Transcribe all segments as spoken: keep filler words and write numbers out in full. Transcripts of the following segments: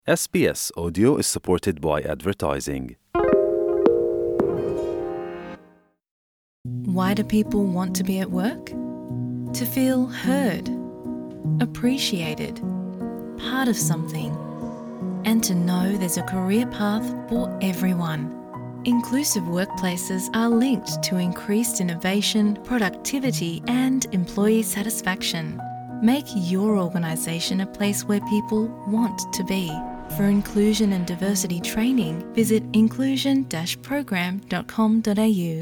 S B S Audio is supported by advertising. Why do people want to be at work? To feel heard, appreciated, part of something, and to know there's a career path for everyone. Inclusive workplaces are linked to increased innovation, productivity, and employee satisfaction. Make your organisation a place where people want to be. For inclusion and diversity training, visit inclusion dash program dot com dot a u.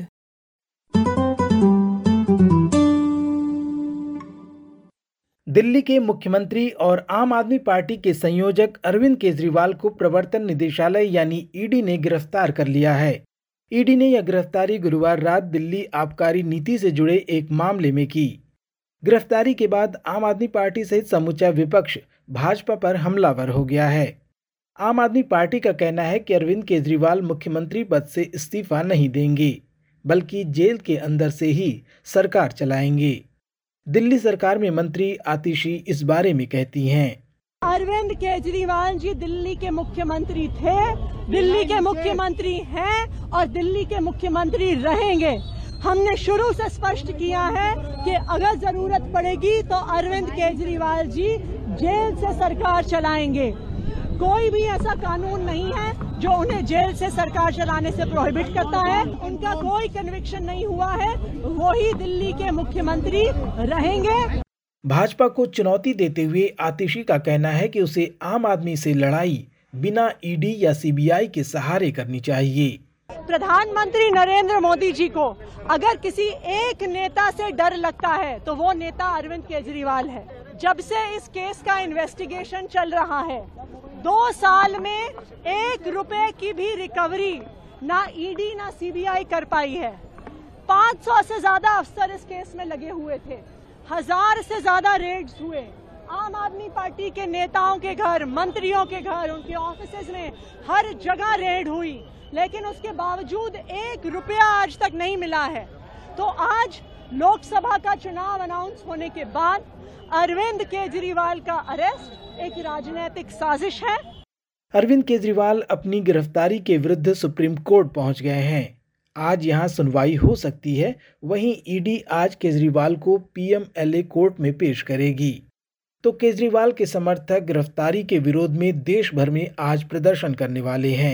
Delhi के मुख्यमंत्री और आम आदमी party के संयोजक अरविंद केजरीवाल को प्रवर्तन निदेशालय यानी ईडी ने गिरफ्तार कर लिया है। ईडी ने यह गिरफ्तारी गुरुवार रात दिल्ली आबकारी नीति से जुड़े एक मामले में की। गिरफ्तारी के बाद आम आदमी पार्टी सहित समूचा विपक्ष भाजपा पर हमलावर हो गया है। आम आदमी पार्टी का कहना है कि अरविंद केजरीवाल मुख्यमंत्री पद से इस्तीफा नहीं देंगे, बल्कि जेल के अंदर से ही सरकार चलाएंगे। दिल्ली सरकार में मंत्री आतिशी इस बारे में कहती हैं। अरविंद केजरीवाल जी दिल्ली के मुख्यमंत्री थे, दिल्ली के मुख्यमंत्री हैं और दिल्ली के मुख्यमंत्री रहेंगे। हमने शुरू से स्पष्ट किया है कि अगर जरूरत पड़ेगी तो अरविंद केजरीवाल जी जेल से सरकार चलाएंगे। कोई भी ऐसा कानून नहीं है जो उन्हें जेल से सरकार चलाने से प्रोहिबिट करता है। उनका कोई कन्विक्शन नहीं हुआ है, वो ही दिल्ली के मुख्यमंत्री रहेंगे। भाजपा को चुनौती देते हुए आतिशी का कहना है कि उसे आम आदमी से लड़ाई बिना ईडी या सीबीआई के सहारे करनी चाहिए। प्रधानमंत्री नरेंद्र मोदी जी को अगर किसी एक नेता से डर लगता है तो वो नेता अरविंद केजरीवाल है। जब से इस केस का इन्वेस्टिगेशन चल रहा है, दो साल में एक रुपए की भी रिकवरी ना ईडी ना सीबीआई कर पाई है। पाँच सौ से ज्यादा अफसर इस केस में लगे हुए थे, हजार से ज्यादा रेड्स हुए। आम आदमी पार्टी के नेताओं के घर, मंत्रियों के घर, उनके ऑफिसेज में हर जगह रेड हुई, लेकिन उसके बावजूद एक रुपया आज तक नहीं मिला है। तो आज लोकसभा का चुनाव अनाउंस होने के बाद अरविंद केजरीवाल का अरेस्ट एक राजनीतिक साजिश है। अरविंद केजरीवाल अपनी गिरफ्तारी के विरुद्ध सुप्रीम कोर्ट पहुंच गए हैं। आज यहां सुनवाई हो सकती है। वहीं ईडी आज केजरीवाल को पीएमएलए कोर्ट में पेश करेगी। तो केजरीवाल के समर्थक गिरफ्तारी के विरोध में देश भर में आज प्रदर्शन करने वाले हैं।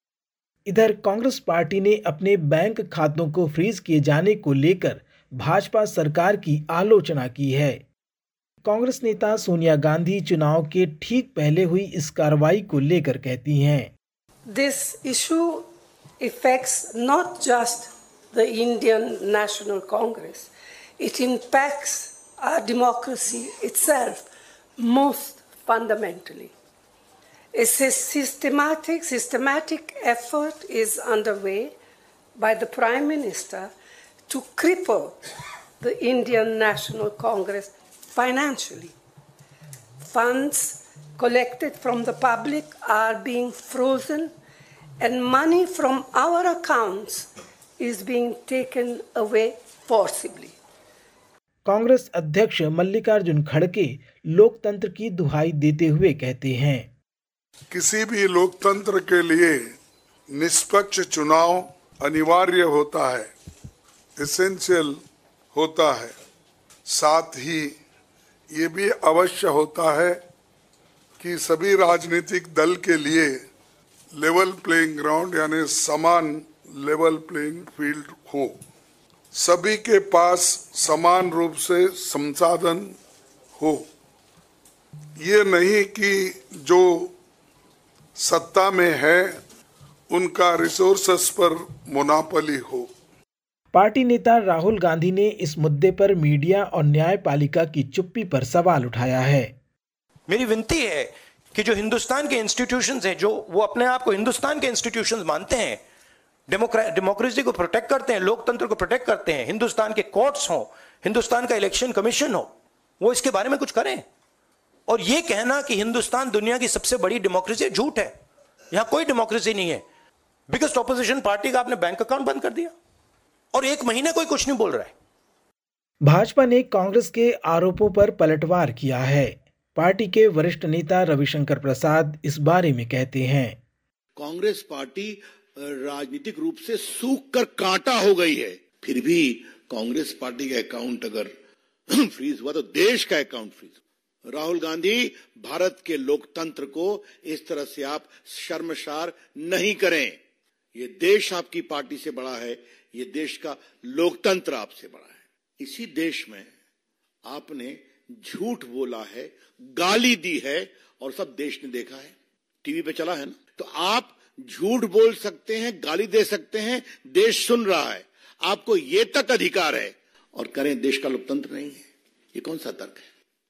इधर कांग्रेस पार्टी ने अपने बैंक खातों को फ्रीज किए जाने को लेकर भाजपा सरकार की आलोचना की है। कांग्रेस नेता सोनिया गांधी चुनाव के ठीक पहले हुई इस कार्रवाई को लेकर कहती हैं, This issue affects not just the Indian National Congress. It impacts our democracy itself most fundamentally. A systematic, systematic effort is underway by the Prime Minister to cripple the Indian National Congress financially. Funds collected from the public are being frozen and money from our accounts is being taken away forcibly. Congress अध्यक्ष मल्लिकार्जुन खड़गे लोकतंत्र की दुहाई देते हुए कहते हैं, किसी भी लोकतंत्र के लिए निष्पक्ष चुनाव अनिवार्य होता है, एसेंशियल होता है। साथ ही ये भी अवश्य होता है कि सभी राजनीतिक दल के लिए लेवल प्लेइंग ग्राउंड यानी समान लेवल प्लेइंग फील्ड हो, सभी के पास समान रूप से संसाधन हो। ये नहीं कि जो सत्ता में है उनका रिसोर्सेस पर मोनोपोली हो। पार्टी नेता राहुल गांधी ने इस मुद्दे पर मीडिया और न्यायपालिका की चुप्पी पर सवाल उठाया है। मेरी विनती है कि जो हिंदुस्तान के इंस्टीट्यूशंस हैं, जो वो अपने आप को हिंदुस्तान के इंस्टीट्यूशंस मानते हैं, डेमोक्रेसी को प्रोटेक्ट करते हैं, लोकतंत्र को प्रोटेक्ट करते हैं, हिंदुस्तान के कोर्ट्स हो, हिंदुस्तान का इलेक्शन कमीशन हो, वो इसके बारे में कुछ करें। और ये कहना कि हिंदुस्तान दुनिया की सबसे बड़ी डेमोक्रेसी, झूठ है। यहां कोई डेमोक्रेसी नहीं है। बिगेस्ट ऑपोजिशन पार्टी का आपने बैंक अकाउंट बंद कर दिया और एक महीने कोई कुछ नहीं बोल रहा है। भाजपा ने कांग्रेस के आरोपों पर पलटवार किया है। पार्टी के वरिष्ठ नेता रविशंकर प्रसाद इस बारे में कहते हैं। कांग्रेस पार्टी राजनीतिक रूप से सूख कर कांटा हो गई है, फिर भी कांग्रेस पार्टी का अकाउंट अगर फ्रीज हुआ तो देश का अकाउंट फ्रीज। राहुल गांधी, भारत के लोकतंत्र को इस तरह से आप शर्मसार नहीं करें। ये देश आपकी पार्टी से बड़ा है, ये देश का लोकतंत्र आपसे बड़ा है। इसी देश में आपने झूठ बोला है, गाली दी है और सब देश ने देखा है, टीवी पे चला है ना। तो आप झूठ बोल सकते हैं, गाली दे सकते हैं, देश सुन रहा है, आपको ये तक अधिकार है, और करें देश का लोकतंत्र नहीं है। ये कौन सा तर्क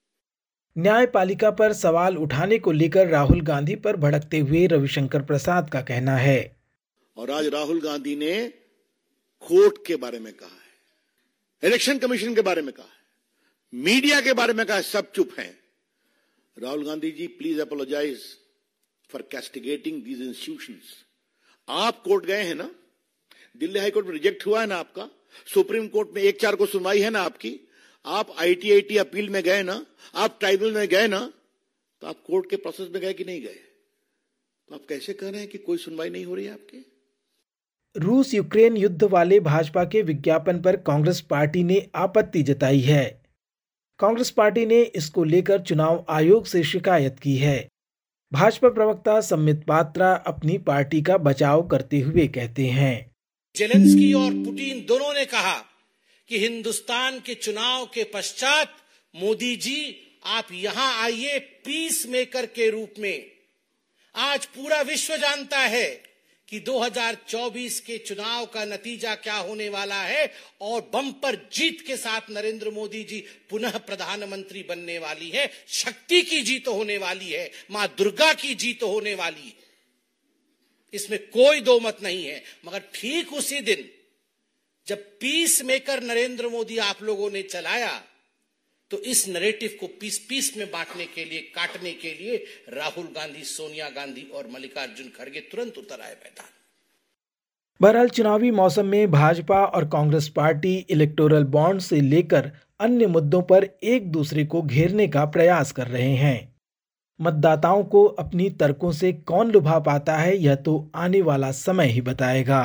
है? न्यायपालिका पर सवाल उठाने को लेकर राहुल गांधी पर भड़कते हुए रविशंकर प्रसाद का कहना है। और आज राहुल गांधी ने कोर्ट के बारे में कहा है, इलेक्शन कमीशन के बारे में कहा है, मीडिया के बारे में कहा है, सब चुप हैं। Rahul Gandhi ji, please apologise for castigating these institutions. आप कोर्ट गए हैं ना, दिल्ली हाईकोर्ट में रिजेक्ट हुआ है ना आपका, सुप्रीम कोर्ट में एक चार को सुनवाई है ना आपकी, आप आईटीआईटी अपील में गए ना, आप ट्राइब्यूनल में गए ना, तो आप कोर्ट के प्रोसेस में गए कि नहीं गए? तो आप कैसे कह रहे हैं कि कोई सुनवाई नहीं हो रही है आपकी? रूस यूक्रेन युद्ध वाले भाजपा के विज्ञापन पर कांग्रेस पार्टी ने आपत्ति जताई है। कांग्रेस पार्टी ने इसको लेकर चुनाव आयोग से शिकायत की है। भाजपा प्रवक्ता सम्बित पात्रा अपनी पार्टी का बचाव करते हुए कहते हैं, जेलेंस्की और पुतिन दोनों ने कहा कि हिंदुस्तान के चुनाव के पश्चात मोदी जी आप यहां आइए पीस मेकर के रूप में। आज पूरा विश्व जानता है कि दो हज़ार चौबीस के चुनाव का नतीजा क्या होने वाला है, और बम्पर जीत के साथ नरेंद्र मोदी जी पुनः प्रधानमंत्री बनने वाली है। शक्ति की जीत होने वाली है, मां दुर्गा की जीत होने वाली है, इसमें कोई दो मत नहीं है। मगर ठीक उसी दिन जब पीस मेकर नरेंद्र मोदी आप लोगों ने चलाया, तो इस नैरेटिव को पीस पीस में बांटने के लिए, काटने के लिए राहुल गांधी, सोनिया गांधी और मल्लिकार्जुन खड़गे तुरंत उतर आए मैदान। बहरहाल चुनावी मौसम में भाजपा और कांग्रेस पार्टी इलेक्टोरल बॉन्ड से लेकर अन्य मुद्दों पर एक दूसरे को घेरने का प्रयास कर रहे हैं। मतदाताओं को अपनी तर्कों से कौन लुभा पाता है, यह तो आने वाला समय ही बताएगा।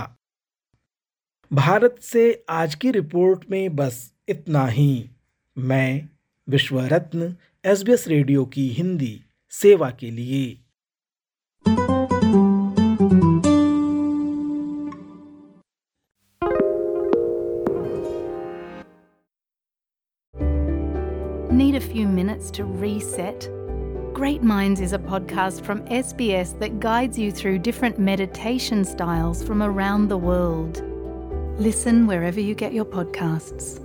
भारत से आज की रिपोर्ट में बस इतना ही। मैं विश्व रत्न, एसबीएस रेडियो की हिंदी सेवा के लिए। Need a few minutes to reset? Great Minds is a podcast from S B S that guides you through different meditation styles from around the world. Listen wherever you get your podcasts.